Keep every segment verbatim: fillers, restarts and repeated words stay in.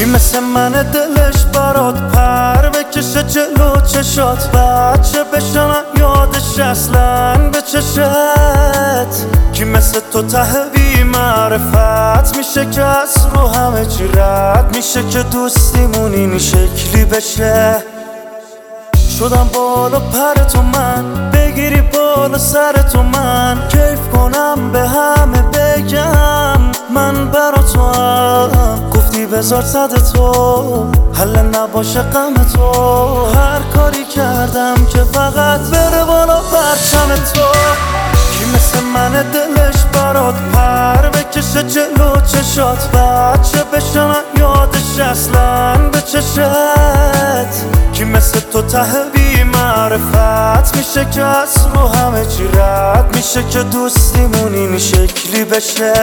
کی مثل من دلش برات پر بکشه جلو چشات، بچه بشنم یادش اصلا به چشت. کی مثل تو ته بی معرفت میشه که از رو همه چی رد میشه، که دوستیمون این شکلی بشه. شدم بالا پر تو من، بگیری بالا سر تو من، کیف کنم به همه بگم من برا تو هم. گفتی بذار صد تو حل نباشه غم تو، هر کاری کردم که فقط بره بالا پرچم تو. کی مثل من دلش برات پر بکشه جلو چشات، بچه بشنم یادش اصلا به چشت. کی مثل تو ته بی معرفت میشه که از رو همه چی رد میشه، که دوستیمون این شکلی بشه.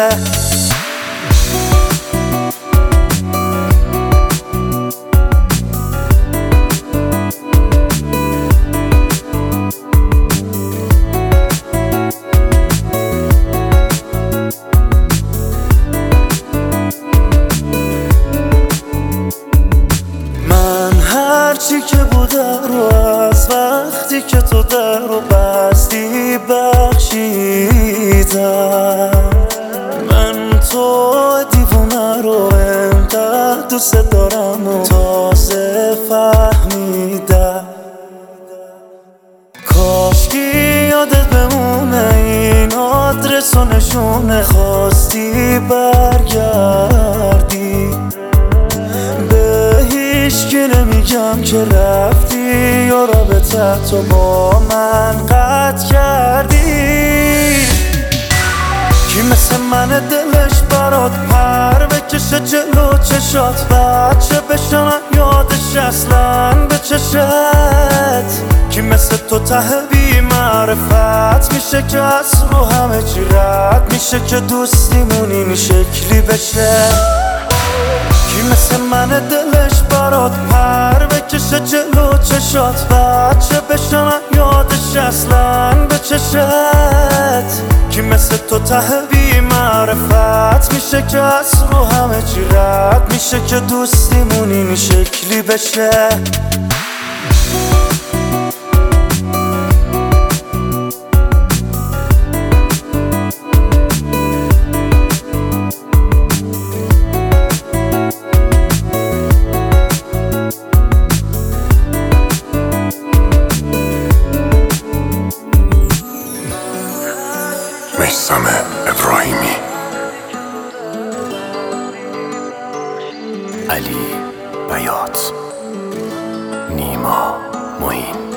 هرچی که بوده رو از وقتی که تو در رو بستی بخشیدم. من تو دیوونه رو انقدر دوست دارم و تازه فهمیدم. کاشکی یادت بمونه این آدرس و نشونه، خواستی برگردی هیچکی نمیگم که رفتی یا رابطه تو با من قطع کردی. کی مثل من دلش برات پر بکشه جلو چشات، بچه بشنم یادش اصلا به چشت. کی مثل تو ته بی معرفت میشه که از رو همه چی رد میشه، که دوستیمون این شکلی بشه. کی مثل من دلش برات پر بکشه جلو چشات، بچه بشنم یادش اصلا به چشت. کی مثل تو ته بی معرفت میشه که از رو همه چی رد میشه، که دوستیمون این شکلی بشه. میثم ابراهیمی. علی بیات، نیما معین.